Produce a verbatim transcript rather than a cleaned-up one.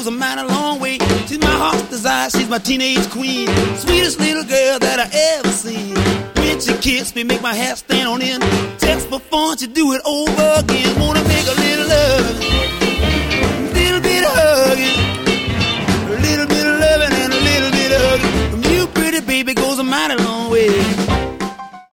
a mighty long way. She's my heart's desire, she's my teenage queen. Sweetest little girl that I ever seen. When she kissed me, make my hair stand on end. Text for fun, she do it over again. Wanna make a little love, a little bit of hugging, a little bit of loving and a little bit of hugging. From you, pretty baby, goes a mighty long way.